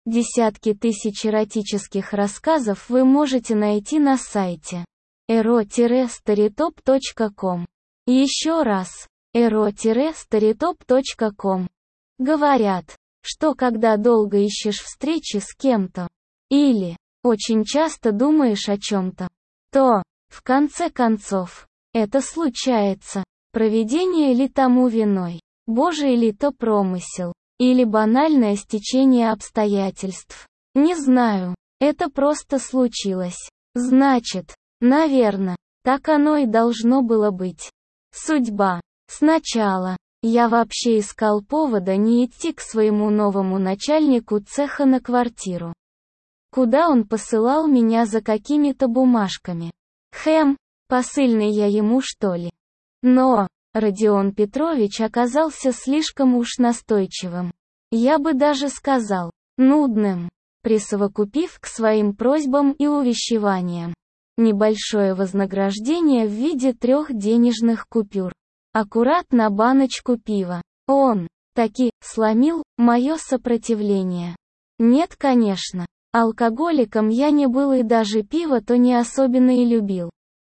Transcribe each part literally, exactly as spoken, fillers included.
Десятки тысяч эротических рассказов вы можете найти на сайте эро старитоп точка ком. Еще раз, эро старитоп точка ком. Говорят, что когда долго ищешь встречи с кем-то, или очень часто думаешь о чем-то, то, в конце концов, это случается. Провидение ли тому виной, Божий ли то промысел, или банальное стечение обстоятельств. Не знаю, это просто случилось. Значит, наверное, так оно и должно было быть. Судьба. Сначала я вообще искал повода не идти к своему новому начальнику цеха на квартиру, куда он посылал меня за какими-то бумажками. Хэм, посыльный я ему что ли? Но Родион Петрович оказался слишком уж настойчивым. Я бы даже сказал, нудным, присовокупив к своим просьбам и увещеваниям небольшое вознаграждение в виде трех денежных купюр. Аккурат на баночку пива. Он, таки, сломил мое сопротивление. Нет, конечно, алкоголиком я не был и даже пиво то не особенно и любил.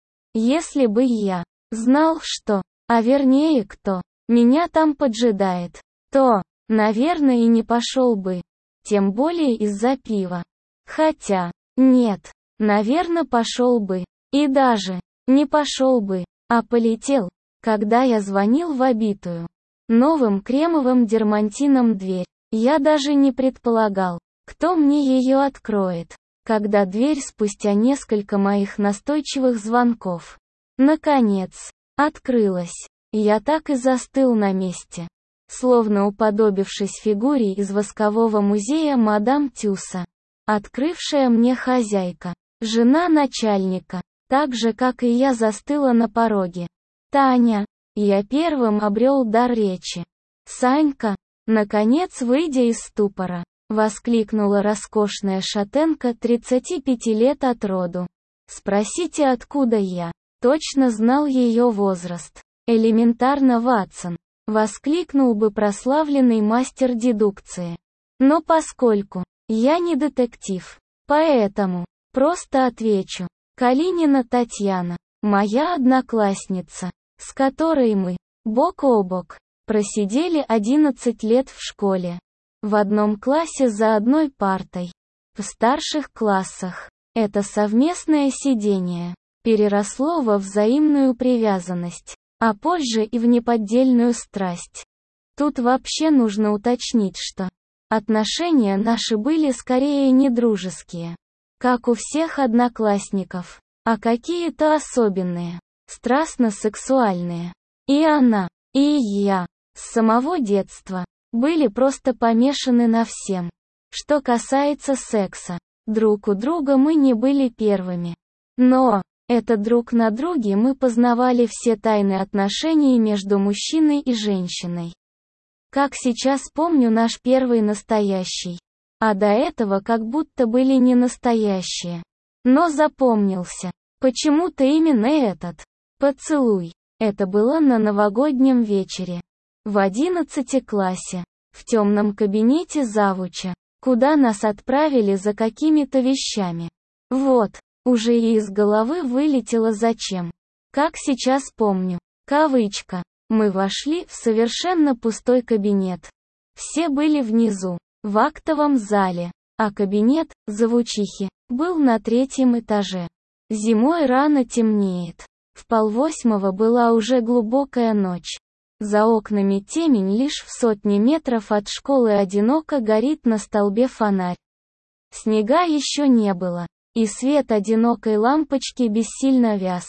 Если бы я знал, что, а вернее кто, меня там поджидает, то, наверное, и не пошел бы. Тем более из-за пива. Хотя, нет, наверное, пошел бы. И даже, не пошел бы, а полетел, когда я звонил в обитую новым кремовым дермантином дверь. Я даже не предполагал, кто мне ее откроет, когда дверь спустя несколько моих настойчивых звонков, наконец, открылась. Я так и застыл на месте, словно уподобившись фигуре из воскового музея мадам Тюса, открывшая мне хозяйка, жена начальника, так же, как и я, застыла на пороге. Таня. Я первым обрел дар речи. Санька, наконец выйдя из ступора, воскликнула роскошная шатенка тридцати пяти лет от роду. Спросите, откуда я? Точно знал ее возраст. Элементарно, Ватсон, воскликнул бы прославленный мастер дедукции. Но поскольку я не детектив, поэтому просто отвечу. Калинина Татьяна, моя одноклассница, с которой мы, бок о бок, просидели одиннадцать лет в школе. В одном классе за одной партой. В старших классах это совместное сидение переросло во взаимную привязанность, а позже и в неподдельную страсть. Тут вообще нужно уточнить, что отношения наши были скорее не дружеские, как у всех одноклассников, а какие-то особенные, страстно-сексуальные. И она, и я, с самого детства, были просто помешаны на всем, что касается секса. Друг у друга мы не были первыми. Но, это друг на друге мы познавали все тайны отношений между мужчиной и женщиной. Как сейчас помню наш первый настоящий. А до этого как будто были не настоящие. Но запомнился. Почему-то именно этот поцелуй. Это было на новогоднем вечере. В одиннадцатом классе. В темном кабинете завуча. Куда нас отправили за какими-то вещами. Вот. Уже и из головы вылетело зачем. Как сейчас помню. Кавычка. Мы вошли в совершенно пустой кабинет. Все были внизу, в актовом зале, а кабинет, завучихи, был на третьем этаже. Зимой рано темнеет. В полвосьмого была уже глубокая ночь. За окнами темень, лишь в сотне метров от школы одиноко горит на столбе фонарь. Снега еще не было. И свет одинокой лампочки бессильно вяз.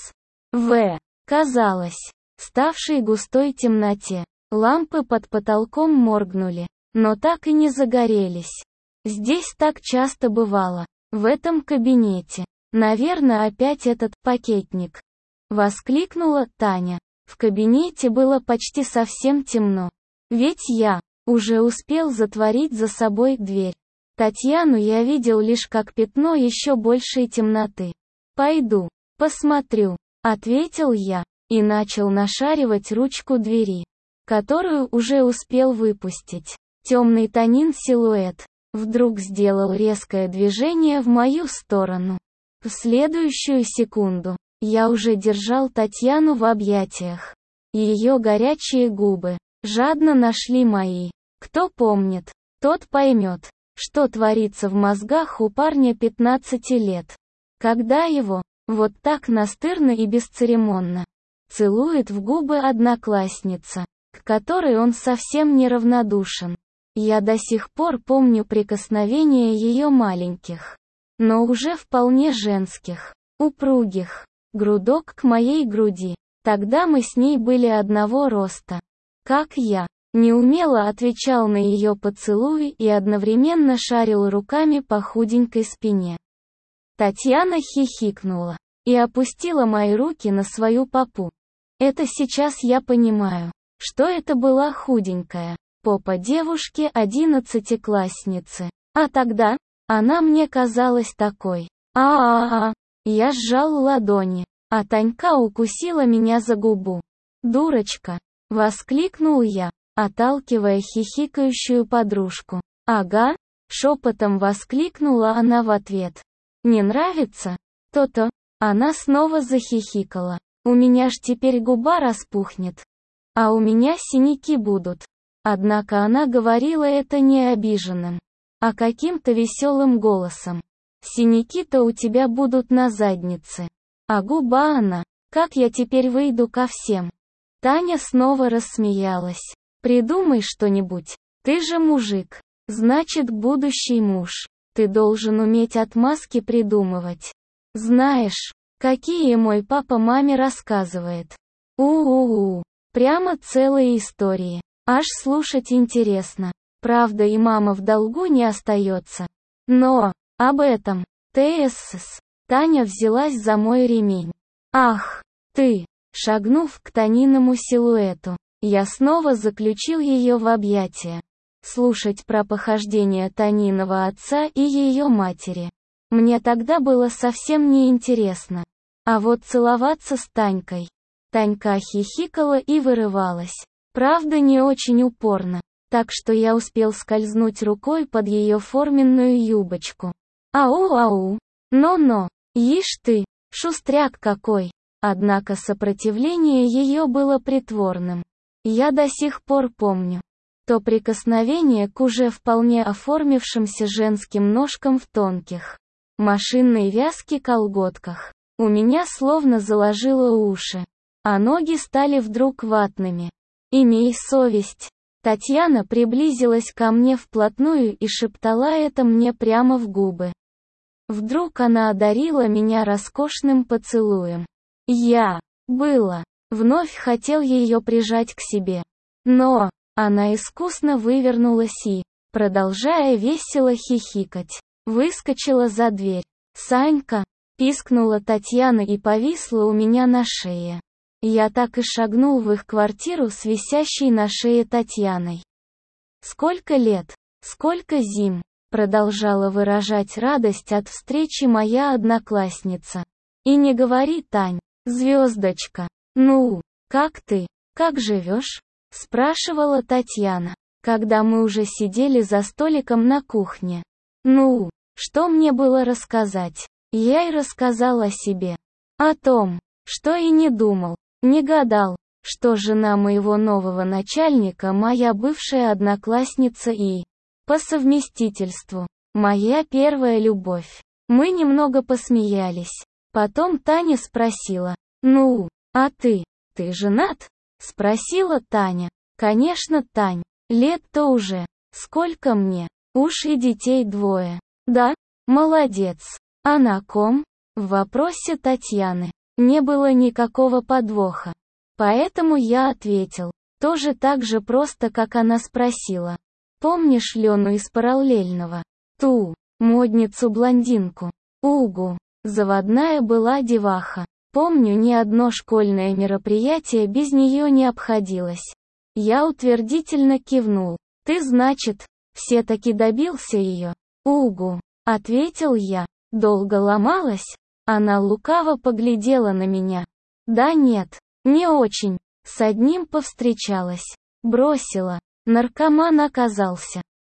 В, казалось, ставшей густой темноте. Лампы под потолком моргнули, но так и не загорелись. Здесь так часто бывало. В этом кабинете. Наверное, опять этот пакетник. Воскликнула Таня. В кабинете было почти совсем темно. Ведь я уже успел затворить за собой дверь. Татьяну я видел лишь как пятно еще большей темноты. «Пойду, посмотрю», — ответил я, и начал нашаривать ручку двери, которую уже успел выпустить. Темный Танин силуэт, вдруг сделал резкое движение в мою сторону. В следующую секунду я уже держал Татьяну в объятиях. Ее горячие губы жадно нашли мои. Кто помнит, тот поймет, что творится в мозгах у парня пятнадцати лет, когда его, вот так настырно и бесцеремонно, целует в губы одноклассница, к которой он совсем не равнодушен. Я до сих пор помню прикосновения ее маленьких, но уже вполне женских, упругих, грудок к моей груди. Тогда мы с ней были одного роста. Как я неумело отвечал на ее поцелуи и одновременно шарил руками по худенькой спине. Татьяна хихикнула и опустила мои руки на свою попу. Это сейчас я понимаю, что это была худенькая попа девушки одиннадцатиклассницы. А тогда она мне казалась такой. А-а-а. Я сжал ладони, а Танька укусила меня за губу. «Дурочка!» — воскликнул я, отталкивая хихикающую подружку. «Ага!» — шепотом воскликнула она в ответ. «Не нравится? То-то!» Она снова захихикала. «У меня ж теперь губа распухнет. А у меня синяки будут». Однако она говорила это не обиженным, а каким-то веселым голосом. «Синяки-то у тебя будут на заднице. А губа она, как я теперь выйду ко всем?» Таня снова рассмеялась. «Придумай что-нибудь. Ты же мужик. Значит, будущий муж. Ты должен уметь отмазки придумывать. Знаешь, какие мой папа маме рассказывает. У-у-у. Прямо целые истории. Аж слушать интересно. Правда, и мама в долгу не остается. Но об этом. ТСС». Таня взялась за мой ремень. «Ах, ты!» Шагнув к Таниному силуэту, я снова заключил ее в объятия. Слушать про похождения Таниного отца и ее матери мне тогда было совсем неинтересно. А вот целоваться с Танькой. Танька хихикала и вырывалась. Правда, не очень упорно, так что я успел скользнуть рукой под ее форменную юбочку. Ау-ау. Но-но. Ишь ты, шустряк какой! Однако сопротивление ее было притворным. Я до сих пор помню то прикосновение к уже вполне оформившимся женским ножкам в тонких, машинной вязке колготках. У меня словно заложило уши, а ноги стали вдруг ватными. «Имей совесть!» Татьяна приблизилась ко мне вплотную и шептала это мне прямо в губы. Вдруг она одарила меня роскошным поцелуем. Я, было, вновь хотел ее прижать к себе. Но она искусно вывернулась и, продолжая весело хихикать, выскочила за дверь. «Санька!» — пискнула Татьяна и повисла у меня на шее. Я так и шагнул в их квартиру с висящей на шее Татьяной. «Сколько лет, сколько зим!» — продолжала выражать радость от встречи моя одноклассница. «И не говори, Тань, звездочка, ну, как ты, как живешь?» — спрашивала Татьяна, когда мы уже сидели за столиком на кухне. Ну, что мне было рассказать? Я и рассказал о себе. О том, что и не думал, не гадал, что жена моего нового начальника моя бывшая одноклассница и, по совместительству, моя первая любовь. Мы немного посмеялись. Потом Таня спросила: «Ну, а ты, ты женат?» — спросила Таня. «Конечно, Тань, лет-то уже. Сколько мне? Уж и детей двое». «Да? Молодец. А на ком?» В вопросе Татьяны не было никакого подвоха. Поэтому я ответил, тоже так же просто, как она спросила. «Помнишь Лену из параллельного? Ту, модницу-блондинку?» «Угу. Заводная была деваха. Помню, ни одно школьное мероприятие без нее не обходилось». Я утвердительно кивнул. «Ты, значит, все-таки добился ее?» «Угу», — ответил я. «Долго ломалась?» Она лукаво поглядела на меня. «Да нет, не очень. С одним повстречалась. Бросила. Наркоман оказался.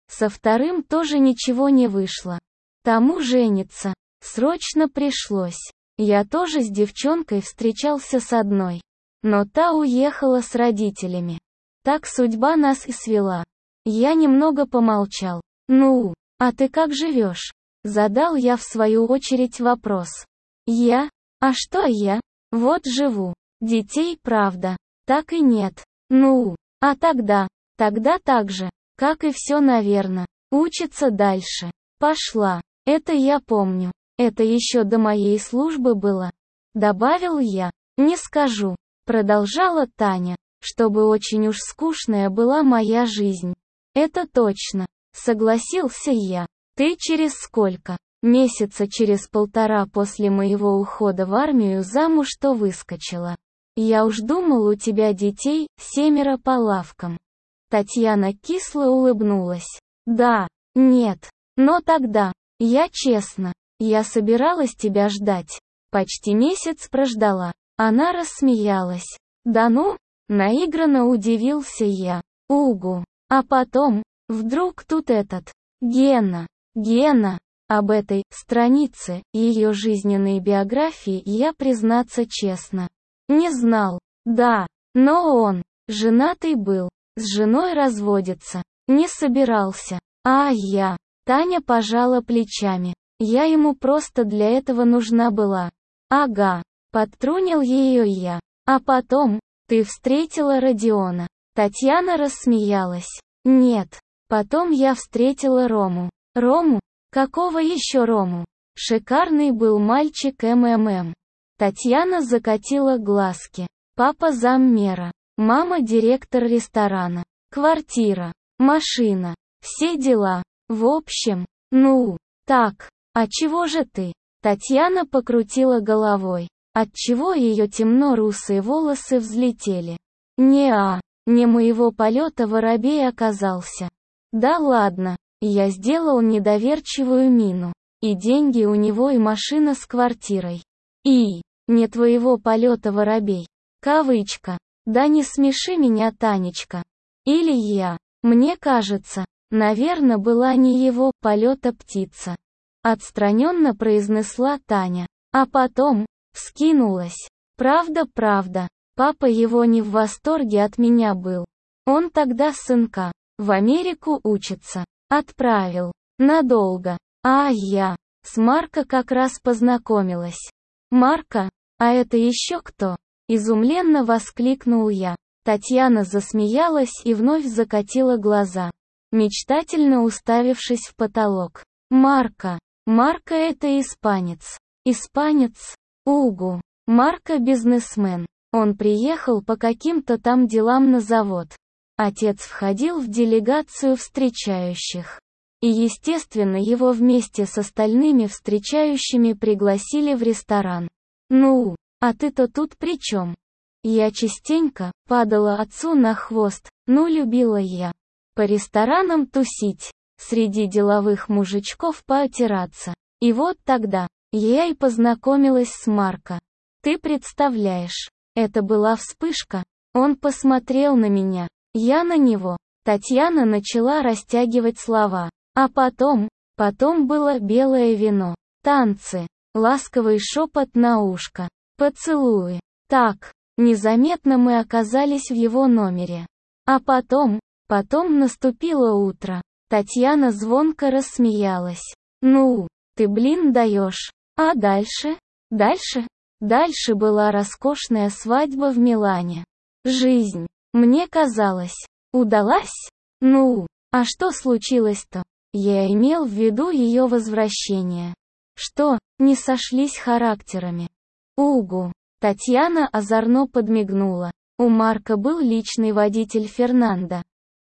Со вторым тоже ничего не вышло. Тому жениться срочно пришлось. Я тоже с девчонкой встречался с одной. Но та уехала с родителями. Так судьба нас и свела. Я немного помолчал. «Ну, а ты как живешь?» Задал я в свою очередь вопрос. «Я? А что я? Вот живу. Детей, правда, так и нет. Ну, а тогда? Тогда так же, как и все, наверно. Учиться дальше. Пошла. Это я помню. Это еще до моей службы было». Добавил я. «Не скажу», продолжала Таня, «чтобы очень уж скучная была моя жизнь». «Это точно», согласился я. «Ты через сколько?» Месяца через полтора после моего ухода в армию замуж-то выскочила. Я уж думал, у тебя детей семеро по лавкам. Татьяна кисло улыбнулась. Да, нет. Но тогда, я честно, я собиралась тебя ждать. Почти месяц прождала. Она рассмеялась. Да ну? Наигранно удивился я. Угу. А потом, вдруг тут этот, Гена, Гена. Об этой странице ее жизненной биографии я, признаться честно, не знал. Да, но он женатый был, с женой разводиться не собирался. А я, Таня пожала плечами. Я ему просто для этого нужна была. Ага, подтрунил ее я. А потом, ты встретила Родиона. Татьяна рассмеялась. Нет, потом я встретила Рому. Рому? Какого еще Рому? Шикарный был мальчик МММ. Татьяна закатила глазки. Папа заммера. Мама директор ресторана. Квартира. Машина. Все дела. В общем, ну, так. А чего же ты? Татьяна покрутила головой. Отчего ее темно-русые волосы взлетели. Не-а, не моего полета воробей оказался. Да ладно. Я сделал недоверчивую мину. И деньги у него, и машина с квартирой. И, не твоего полета воробей. Кавычка. Да не смеши меня, Танечка. Или я. Мне кажется, наверное, была не его полета птица. Отстраненно произнесла Таня. А потом, вскинулась. Правда, правда. Папа его не в восторге от меня был. Он тогда сынка в Америку учится. Отправил. Надолго. А я с Марко как раз познакомилась. Марко? А это еще кто? Изумленно воскликнул я. Татьяна засмеялась и вновь закатила глаза, мечтательно уставившись в потолок. Марко. Марко это испанец. Испанец? Угу. Марко бизнесмен. Он приехал по каким-то там делам на завод. Отец входил в делегацию встречающих. И, естественно, его вместе с остальными встречающими пригласили в ресторан. Ну, а ты-то тут при чем? Я частенько падала отцу на хвост, ну любила я по ресторанам тусить, среди деловых мужичков поотираться. И вот тогда я и познакомилась с Марко. Ты представляешь, это была вспышка. Он посмотрел на меня. Я на него. Татьяна начала растягивать слова. А потом, потом было белое вино, танцы, ласковый шепот на ушко, поцелуи. Так, незаметно мы оказались в его номере. А потом, потом наступило утро. Татьяна звонко рассмеялась. Ну, ты блин даешь. А дальше? Дальше? Дальше была роскошная свадьба в Милане. Жизнь. Мне казалось, удалась? Ну, а что случилось-то? Я имел в виду ее возвращение. Что, не сошлись характерами? Угу. Татьяна озорно подмигнула. У Марка был личный водитель Фернандо.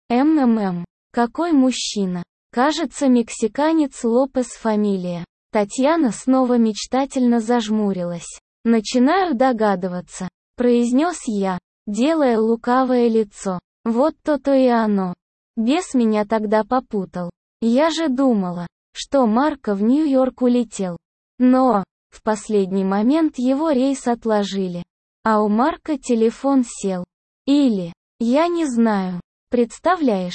МММ. Какой мужчина. Кажется, мексиканец Лопес фамилия. Татьяна снова мечтательно зажмурилась. Начинаю догадываться, произнес я, делая лукавое лицо. Вот то-то и оно. Бес меня тогда попутал. Я же думала, что Марко в Нью-Йорк улетел. Но, в последний момент его рейс отложили. А у Марка телефон сел. Или, я не знаю. Представляешь,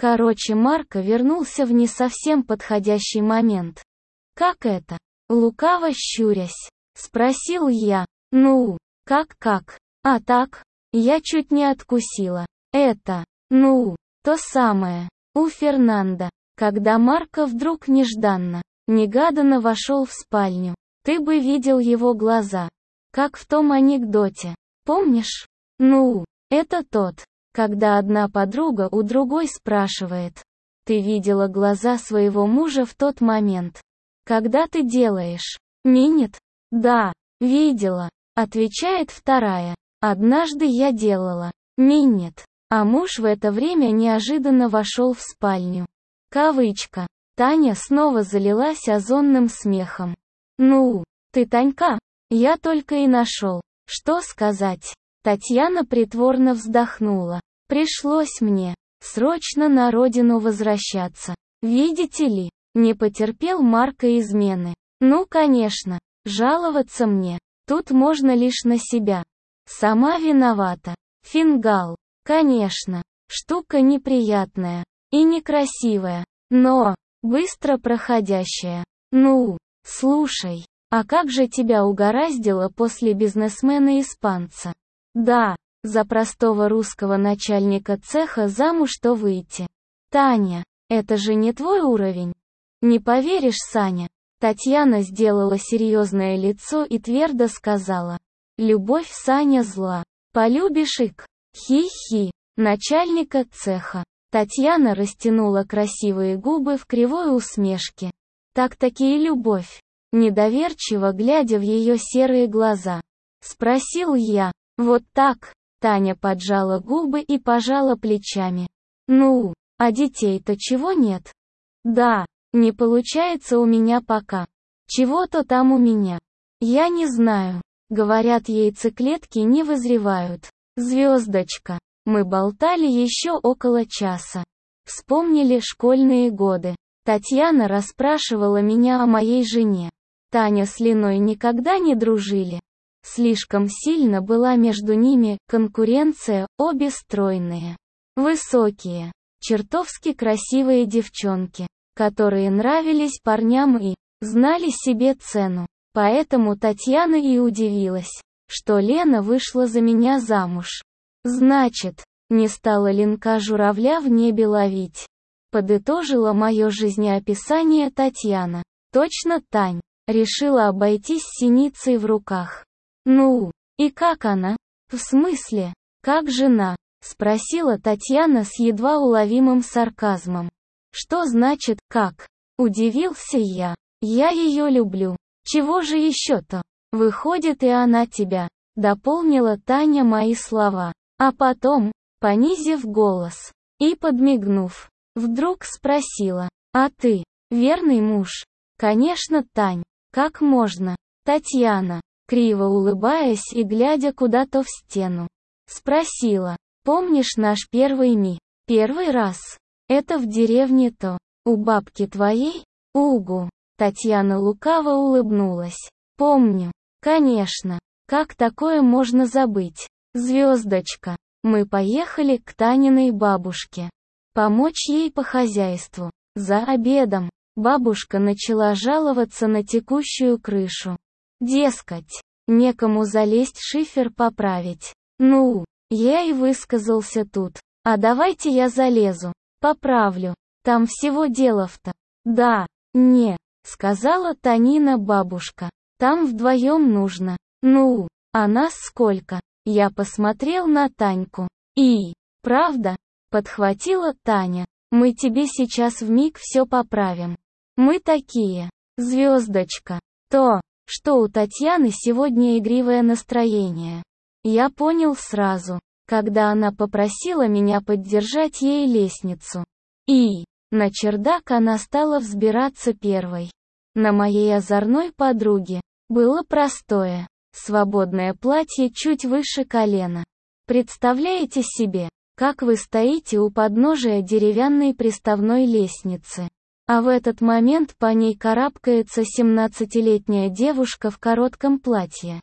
Короче, Марко вернулся в не совсем подходящий момент. «Как это?» Лукаво щурясь, спросил я. «Ну, как-как? А так, я чуть не откусила. Это, ну, то самое, у Фернандо, когда Марко вдруг нежданно, негаданно вошел в спальню. Ты бы видел его глаза. Как в том анекдоте. Помнишь? Ну, это тот, когда одна подруга у другой спрашивает. Ты видела глаза своего мужа в тот момент, когда ты делаешь минет? Да, видела, отвечает вторая. Однажды я делала минет, а муж в это время неожиданно вошел в спальню. Кавычка. Таня снова залилась озонным смехом. Ну, ты, Танька, я только и нашел, что сказать. Татьяна притворно вздохнула. Пришлось мне срочно на родину возвращаться. Видите ли, не потерпел Марко измены. Ну, конечно, жаловаться мне тут можно лишь на себя. Сама виновата. Фингал. Конечно, штука неприятная и некрасивая, но быстро проходящая. Ну, слушай, а как же тебя угораздило после бизнесмена-испанца? Да, за простого русского начальника цеха замуж-то выйти. Таня, это же не твой уровень. Не поверишь, Саня. Татьяна сделала серьезное лицо и твердо сказала. Любовь, Саня, зла. Полюбишь ик. Хи-хи. Начальника цеха. Татьяна растянула красивые губы в кривой усмешке. Так-таки и любовь. Недоверчиво глядя в ее серые глаза. Спросил я. Вот так. Таня поджала губы и пожала плечами. Ну, а детей-то чего нет? Да, не получается у меня пока. Чего-то там у меня. Я не знаю. Говорят, яйцеклетки не вызревают. Звездочка. Мы болтали еще около часа. Вспомнили школьные годы. Татьяна расспрашивала меня о моей жене. Таня с Леной никогда не дружили. Слишком сильно была между ними конкуренция, обе стройные, высокие, чертовски красивые девчонки, которые нравились парням и знали себе цену. Поэтому Татьяна и удивилась, что Лена вышла за меня замуж. Значит, не стала Ленка журавля в небе ловить. Подытожила мое жизнеописание Татьяна. Точно, Тань, решила обойтись синицей в руках. Ну, и как она? В смысле, как жена? Спросила Татьяна с едва уловимым сарказмом. Что значит «как»? Удивился я. Я ее люблю. Чего же еще-то? Выходит, и она тебя. Дополнила Таня мои слова. А потом, понизив голос и подмигнув, вдруг спросила. А ты, верный муж? Конечно, Тань. Как можно? Татьяна, криво улыбаясь и глядя куда-то в стену, спросила. Помнишь наш первый ми? Первый раз? Это в деревне-то. У бабки твоей? Угу. Татьяна лукаво улыбнулась. Помню. Конечно. Как такое можно забыть? Звездочка. Мы поехали к Таниной бабушке. Помочь ей по хозяйству. За обедом. Бабушка начала жаловаться на текущую крышу. Дескать, некому залезть шифер поправить. Ну, я и высказался тут. А давайте я залезу. Поправлю. Там всего делов-то. Да, не, сказала Танина бабушка. Там вдвоем нужно. Ну, а нас сколько? Я посмотрел на Таньку. И, правда, подхватила Таня. Мы тебе сейчас вмиг все поправим. Мы такие. Звездочка. То, что у Татьяны сегодня игривое настроение. Я понял сразу, когда она попросила меня поддержать ей лестницу. И, на чердак она стала взбираться первой. На моей озорной подруге было простое, свободное платье чуть выше колена. Представляете себе, как вы стоите у подножия деревянной приставной лестницы, а в этот момент по ней карабкается семнадцатилетняя девушка в коротком платье.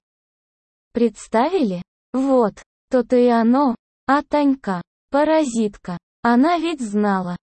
Представили? Вот, то-то и оно. А Танька, паразитка, она ведь знала,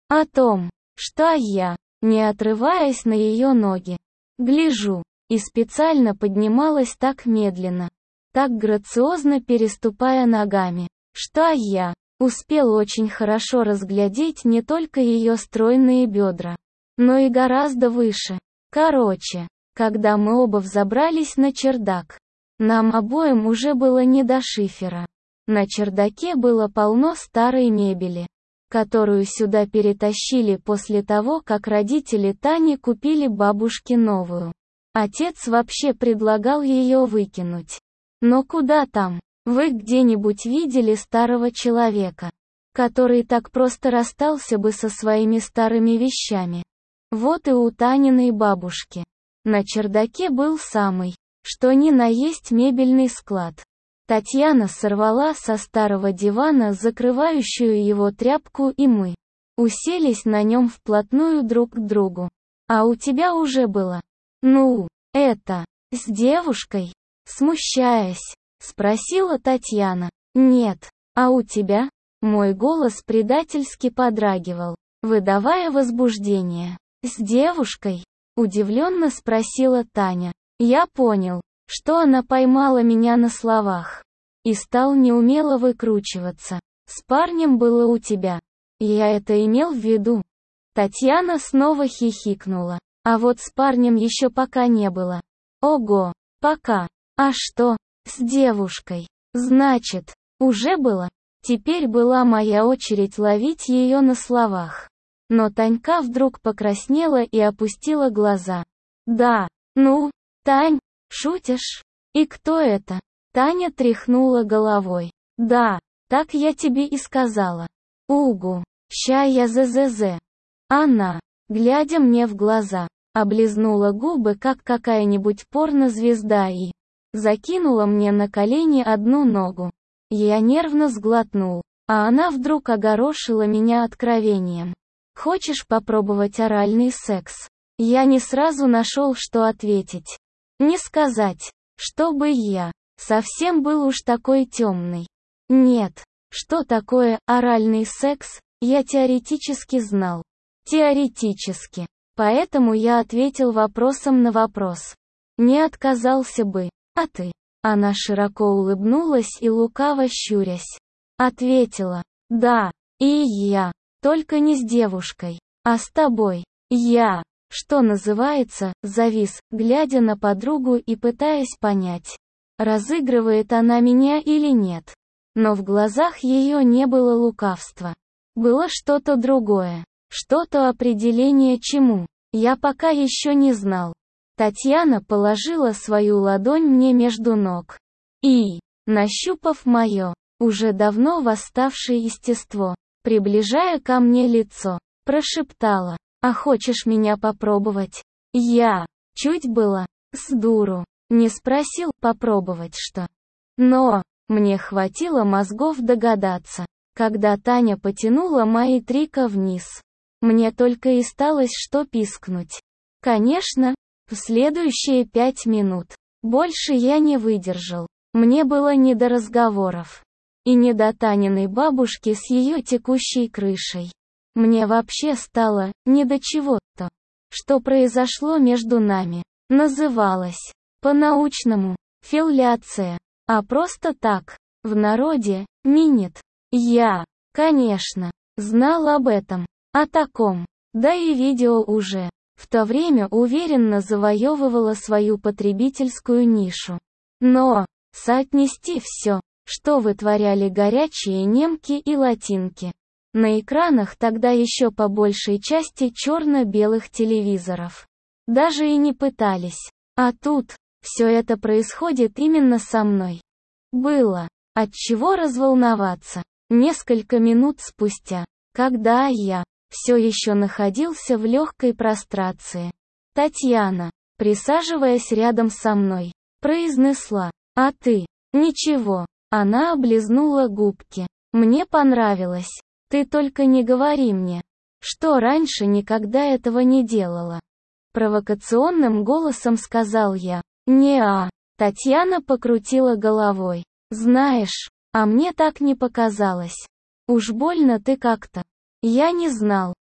О том, что я, не отрываясь на ее ноги, гляжу, и специально поднималась так медленно, так грациозно переступая ногами, что я успел очень хорошо разглядеть не только ее стройные бедра, но и гораздо выше. Короче, когда мы оба взобрались на чердак, нам обоим уже было не до шифера. На чердаке было полно старой мебели, которую сюда перетащили после того, как родители Тани купили бабушке новую. Отец вообще предлагал ее выкинуть. Но куда там? Вы где-нибудь видели старого человека, который так просто расстался бы со своими старыми вещами? Вот и у Таниной бабушки. На чердаке был самый, что ни на есть мебельный склад. Татьяна сорвала со старого дивана закрывающую его тряпку, и мы уселись на нем вплотную друг к другу. А у тебя уже было? Ну, это, с девушкой? Смущаясь, спросила Татьяна. Нет. А у тебя? Мой голос предательски подрагивал, выдавая возбуждение. С девушкой? Удивленно спросила Таня. Я понял, что она поймала меня на словах. И стал неумело выкручиваться. С парнем было у тебя. Я это имел в виду. Татьяна снова хихикнула. А вот с парнем еще пока не было. Ого, пока. А что? С девушкой. Значит, уже было? Теперь была моя очередь ловить ее на словах. Но Танька вдруг покраснела и опустила глаза. Да, ну, Тань, шутишь? И кто это? Таня тряхнула головой. Да, так я тебе и сказала. Угу, ща я ззз. Она, глядя мне в глаза, облизнула губы, как какая-нибудь порнозвезда, и закинула мне на колени одну ногу. Я нервно сглотнул, а она вдруг огорошила меня откровением. Хочешь попробовать оральный секс? Я не сразу нашел, что ответить. Не сказать, чтобы я совсем был уж такой темный. Нет, что такое оральный секс, я теоретически знал. Теоретически. Поэтому я ответил вопросом на вопрос. Не отказался бы. А ты? Она широко улыбнулась и лукаво щурясь ответила. Да, и я. Только не с девушкой, а с тобой. Я, что называется, завис, глядя на подругу и пытаясь понять, разыгрывает она меня или нет. Но в глазах ее не было лукавства. Было что-то другое, что-то определение чему, я пока еще не знал. Татьяна положила свою ладонь мне между ног и, нащупав мое, уже давно восставшее естество, приближая ко мне лицо, прошептала: «А хочешь меня попробовать?» Я, чуть было, с дуру, не спросил, попробовать что. Но, мне хватило мозгов догадаться, когда Таня потянула мои трика вниз. Мне только и сталось что пискнуть. Конечно, в следующие пять минут. Больше я не выдержал. Мне было не до разговоров. И не до Таниной бабушки с ее текущей крышей. Мне вообще стало не до чего-то. Что произошло между нами, называлось, по-научному, филляция. А просто так, в народе, минет. Я, конечно, знал об этом, о таком, да и видео уже, в то время уверенно завоевывало свою потребительскую нишу. Но, соотнести все, что вытворяли горячие немки и латинки. На экранах тогда еще по большей части черно-белых телевизоров. Даже и не пытались. А тут, все это происходит именно со мной. Было, отчего разволноваться. Несколько минут спустя, когда я все еще находился в легкой прострации, Татьяна, присаживаясь рядом со мной, произнесла: «А ты?» «Ничего». Она облизнула губки. «Мне понравилось. Ты только не говори мне, что раньше никогда этого не делала». Провокационным голосом сказал я. «Не-а». Татьяна покрутила головой. «Знаешь, а мне так не показалось. Уж больно ты как-то». Я не знал,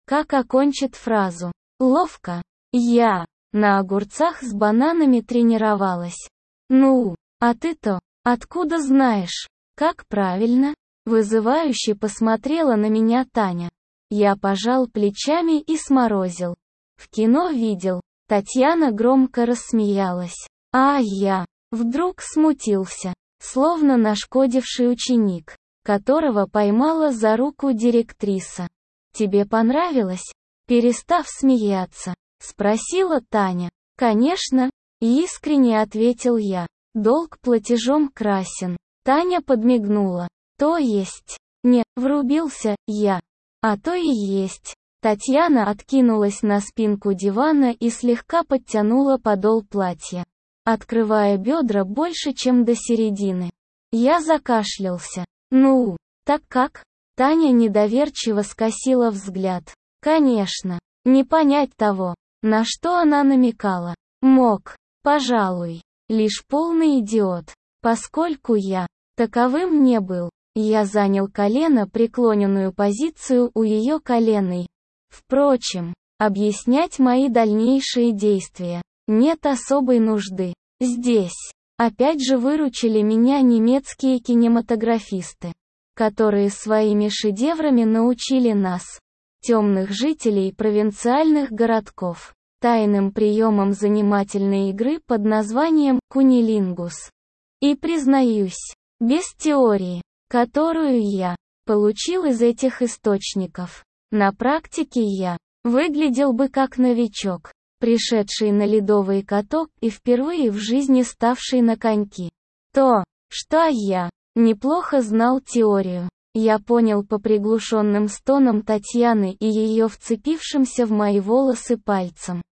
как окончит фразу. Ловко. Я на огурцах с бананами тренировалась. Ну, а ты-то, откуда знаешь? Как правильно? Вызывающе посмотрела на меня Таня. Я пожал плечами и сморозил. В кино видел. Татьяна громко рассмеялась. А я вдруг смутился, словно нашкодивший ученик, которого поймала за руку директриса. «Тебе понравилось?» Перестав смеяться, спросила Таня. «Конечно», искренне ответил я. «Долг платежом красен». Таня подмигнула. «То есть?» «Не», врубился я. «А то и есть». Татьяна откинулась на спинку дивана и слегка подтянула подол платья, открывая бедра больше, чем до середины. Я закашлялся. «Ну, так как?» Таня недоверчиво скосила взгляд. «Конечно, не понять того, на что она намекала. Мог, пожалуй, лишь полный идиот, поскольку я таковым не был». Я занял колено преклоненную позицию у ее коленей. Впрочем, объяснять мои дальнейшие действия нет особой нужды. Здесь опять же выручили меня немецкие кинематографисты, которые своими шедеврами научили нас, темных жителей провинциальных городков, тайным приемам занимательной игры под названием кунилингус. И признаюсь, без теории, которую я получил из этих источников, на практике я выглядел бы как новичок, пришедший на ледовый каток и впервые в жизни ставший на коньки. То, что я неплохо знал теорию, я понял по приглушенным стонам Татьяны и ее вцепившимся в мои волосы пальцем.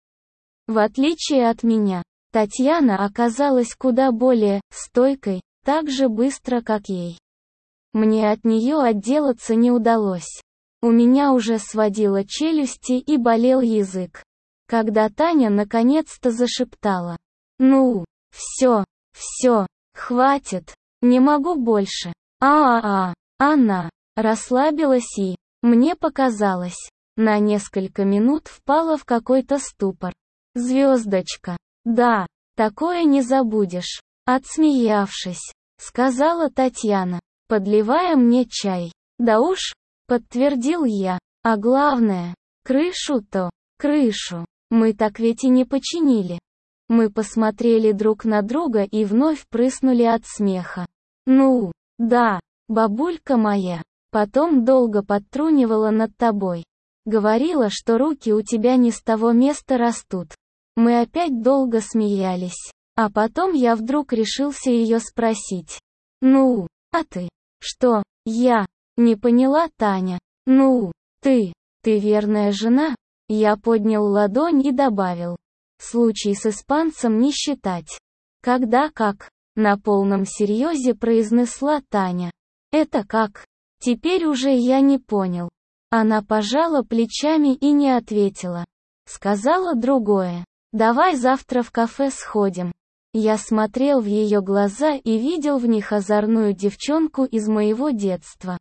В отличие от меня, Татьяна оказалась куда более стойкой, так же быстро, как ей. Мне от нее отделаться не удалось. У меня уже сводило челюсти и болел язык, когда Таня наконец-то зашептала. «Ну, все, все, хватит, не могу больше». А-а-а, она расслабилась и, мне показалось, на несколько минут впала в какой-то ступор. «Звездочка, да, такое не забудешь», отсмеявшись, сказала Татьяна, подливая мне чай. «Да уж», подтвердил я, а главное, крышу-то, крышу, мы так ведь и не починили. Мы посмотрели друг на друга и вновь прыснули от смеха. «Ну, да, бабулька моя, потом долго подтрунивала над тобой. Говорила, что руки у тебя не с того места растут». Мы опять долго смеялись, а потом я вдруг решился ее спросить. «Ну, а ты?» «Что, я?» Не поняла Таня. «Ну, ты, ты верная жена?» Я поднял ладонь и добавил. «Случай с испанцем не считать». «Когда как?» На полном серьезе произнесла Таня. «Это как?» Теперь уже я не понял. Она пожала плечами и не ответила. Сказала другое. «Давай завтра в кафе сходим». Я смотрел в ее глаза и видел в них озорную девчонку из моего детства.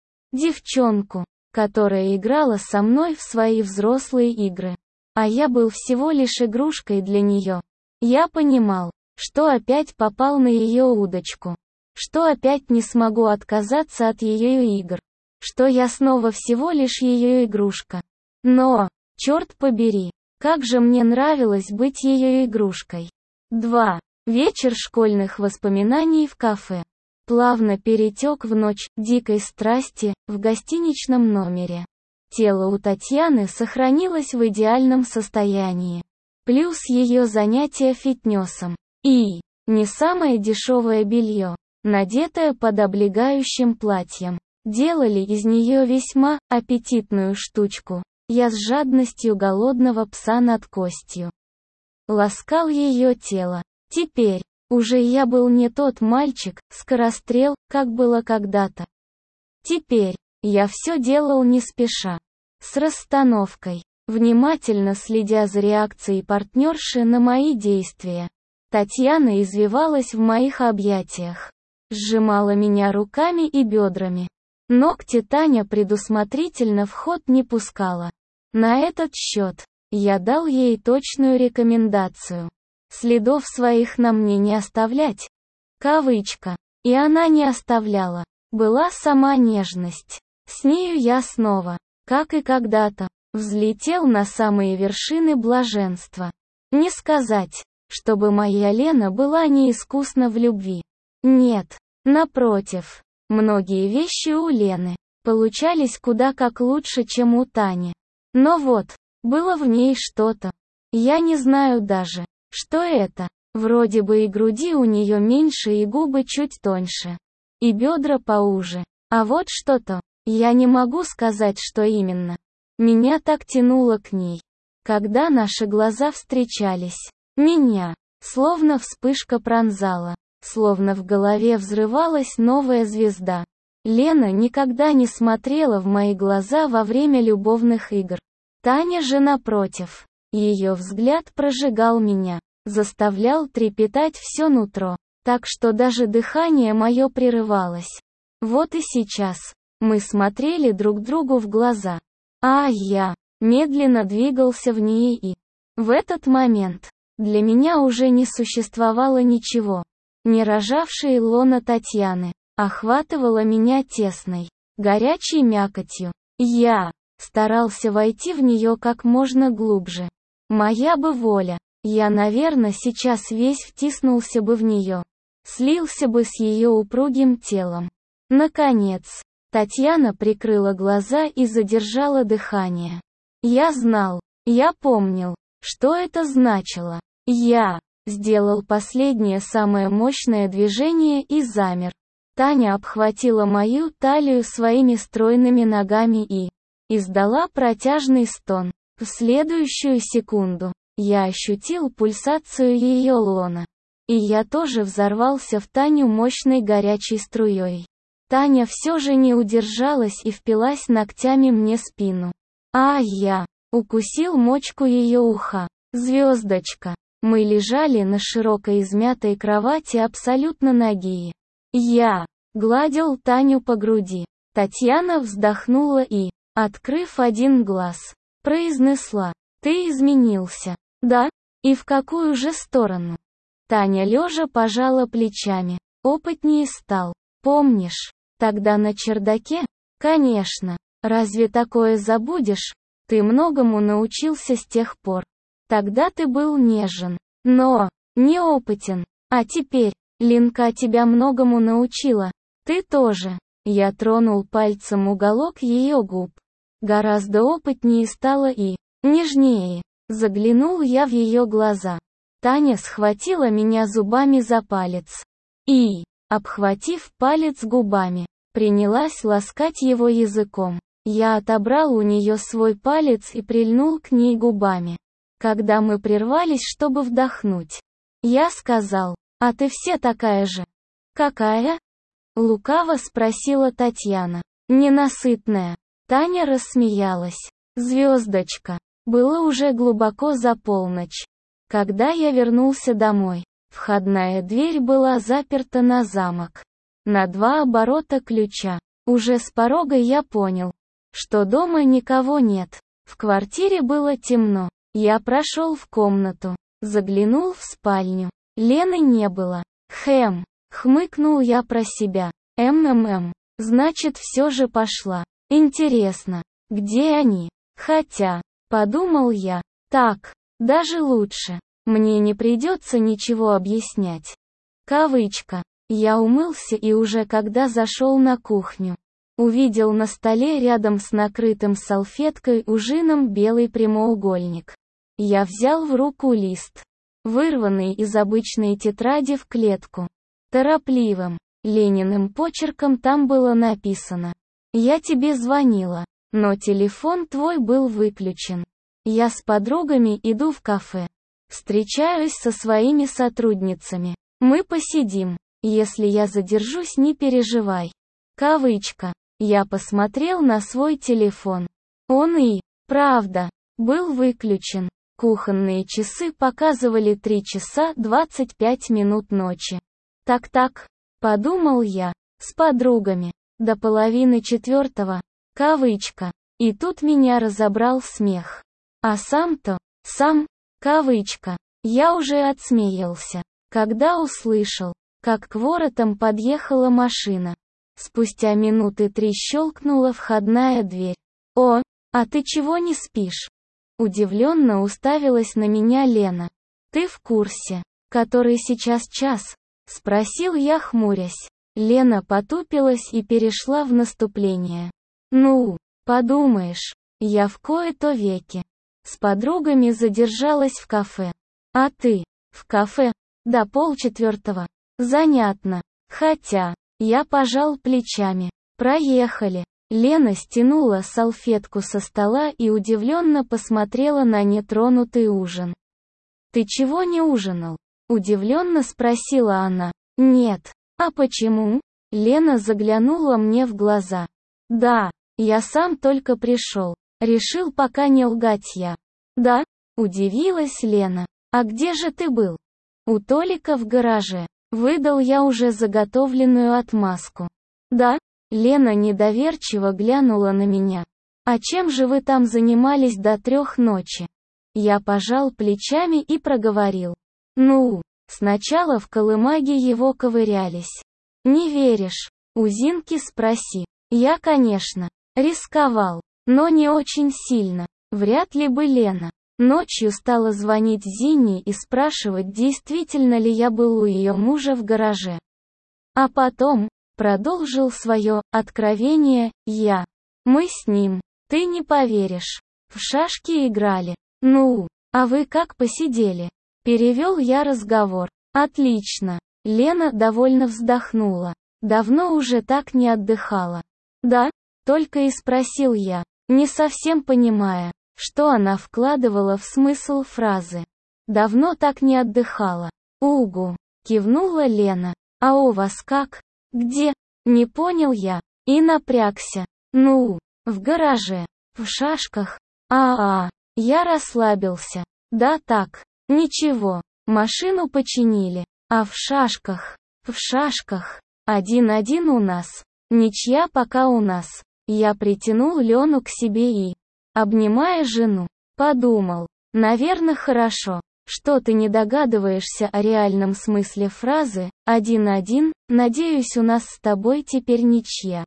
Девчонку, которая играла со мной в свои взрослые игры. А я был всего лишь игрушкой для нее. Я понимал, что опять попал на ее удочку. Что опять не смогу отказаться от ее игр. Что я снова всего лишь ее игрушка. Но, черт побери, как же мне нравилось быть ее игрушкой. два. Вечер школьных воспоминаний в кафе. Плавно перетек в ночь дикой страсти в гостиничном номере. Тело у Татьяны сохранилось в идеальном состоянии. Плюс ее занятия фитнесом. И не самое дешевое белье, надетое под облегающим платьем, делали из нее весьма аппетитную штучку. Я с жадностью голодного пса над костью ласкал ее тело. Теперь уже я был не тот мальчик, скорострел, как было когда-то. Теперь я все делал не спеша, с расстановкой, внимательно следя за реакцией партнерши на мои действия. Татьяна извивалась в моих объятиях, сжимала меня руками и бедрами. Ногти Таня предусмотрительно в ход не пускала. На этот счет, я дал ей точную рекомендацию. Следов своих на мне не оставлять. Кавычка. И она не оставляла. Была сама нежность. С нею я снова, как и когда-то, взлетел на самые вершины блаженства. Не сказать, чтобы моя Лена была неискусна в любви. Нет, напротив. Многие вещи у Лены получались куда как лучше, чем у Тани. Но вот, было в ней что-то. Я не знаю даже, что это. Вроде бы и груди у нее меньше, и губы чуть тоньше, и бедра поуже. А вот что-то, я не могу сказать, что именно. Меня так тянуло к ней. Когда наши глаза встречались, меня, словно вспышка пронзала, словно в голове взрывалась новая звезда. Лена никогда не смотрела в мои глаза во время любовных игр. Таня же напротив. Ее взгляд прожигал меня, заставлял трепетать все нутро, так что даже дыхание мое прерывалось. Вот и сейчас. Мы смотрели друг другу в глаза. А я медленно двигался в ней, и в этот момент для меня уже не существовало ничего. Не рожавшее лоно Татьяны охватывало меня тесной, горячей мякотью. Я старался войти в нее как можно глубже. Моя бы воля, я, наверное, сейчас весь втиснулся бы в нее, слился бы с ее упругим телом. Наконец, Татьяна прикрыла глаза и задержала дыхание. Я знал, я помнил, что это значило. Я сделал последнее самое мощное движение и замер. Таня обхватила мою талию своими стройными ногами и издала протяжный стон. В следующую секунду я ощутил пульсацию ее лона. И я тоже взорвался в Таню мощной горячей струей. Таня все же не удержалась и впилась ногтями мне в спину. А я укусил мочку ее уха. Звездочка. Мы лежали на широкой измятой кровати абсолютно нагие. Я гладил Таню по груди. Татьяна вздохнула и, открыв один глаз, произнесла: «Ты изменился». «Да? И в какую же сторону?» Таня лежа пожала плечами. «Опытнее стал. Помнишь? Тогда на чердаке?» «Конечно. Разве такое забудешь? Ты многому научился с тех пор. Тогда ты был нежен, но неопытен. А теперь, Ленка тебя многому научила. Ты тоже». Я тронул пальцем уголок ее губ. Гораздо опытнее стало и нежнее. Заглянул я в ее глаза. Таня схватила меня зубами за палец. И, обхватив палец губами, принялась ласкать его языком. Я отобрал у нее свой палец и прильнул к ней губами. Когда мы прервались, чтобы вдохнуть, я сказал: «А ты все такая же». «Какая?» — лукаво спросила Татьяна. «Ненасытная». Таня рассмеялась. «Звездочка». Было уже глубоко за полночь. Когда я вернулся домой, входная дверь была заперта на замок. На два оборота ключа. Уже с порога я понял, что дома никого нет. В квартире было темно. Я прошел в комнату, заглянул в спальню. Лены не было. Хэм, хмыкнул я про себя. МММ, значит, все же пошла. Интересно, где они? Хотя, подумал я, так, даже лучше. Мне не придется ничего объяснять. Кавычка. Я умылся и уже когда зашел на кухню, увидел на столе рядом с накрытым салфеткой ужином белый прямоугольник. Я взял в руку лист, вырванный из обычной тетради в клетку. Торопливым, Лениным почерком там было написано: «Я тебе звонила, но телефон твой был выключен. Я с подругами иду в кафе. Встречаюсь со своими сотрудницами. Мы посидим. Если я задержусь, не переживай». Кавычка. Я посмотрел на свой телефон. Он и, правда, был выключен. Кухонные часы показывали три часа двадцать пять минут ночи. Так-так, подумал я, с подругами. До половины четвертого. Кавычка. И тут меня разобрал смех. А сам-то, сам, кавычка, я уже отсмеялся, когда услышал, как к воротам подъехала машина. Спустя минуты три щелкнула входная дверь. «О, а ты чего не спишь?» Удивленно уставилась на меня Лена. «Ты в курсе, который сейчас час?» Спросил я, хмурясь. Лена потупилась и перешла в наступление. «Ну, подумаешь, я в кои-то веки с подругами задержалась в кафе. А ты? В кафе? До полчетвертого. Занятно. Хотя, я пожал плечами. Проехали». Лена стянула салфетку со стола и удивленно посмотрела на нетронутый ужин. «Ты чего не ужинал?» Удивленно спросила она. «Нет. А почему?» Лена заглянула мне в глаза. «Да, я сам только пришел. Решил пока не лгать я». «Да?» Удивилась Лена. «А где же ты был?» «У Толика в гараже». Выдал я уже заготовленную отмазку. «Да?» Лена недоверчиво глянула на меня. «А чем же вы там занимались до трех ночи?» Я пожал плечами и проговорил. «Ну, сначала в колымаге его ковырялись». «Не веришь? У Зинки спроси». Я, конечно, рисковал, но не очень сильно. Вряд ли бы Лена ночью стала звонить Зине и спрашивать, действительно ли я был у ее мужа в гараже. А потом, продолжил свое откровение я. Мы с ним, ты не поверишь, в шашки играли. Ну, а вы как посидели? Перевел я разговор. Отлично. Лена довольно вздохнула. Давно уже так не отдыхала. Да? Только и спросил я, не совсем понимая, что она вкладывала в смысл фразы. Давно так не отдыхала. Угу. Кивнула Лена. А у вас как? Где? Не понял я. И напрягся. Ну, в гараже. В шашках. А-а. Я расслабился. Да так. Ничего. Машину починили. А в шашках. В шашках. Один-один у нас. Ничья пока у нас. Я притянул Лену к себе и, обнимая жену, подумал. Наверное, хорошо, что ты не догадываешься о реальном смысле фразы «один-один», надеюсь, у нас с тобой теперь ничья.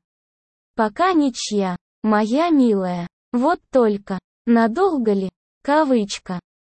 Пока ничья, моя милая. Вот только, надолго ли? Кавычка.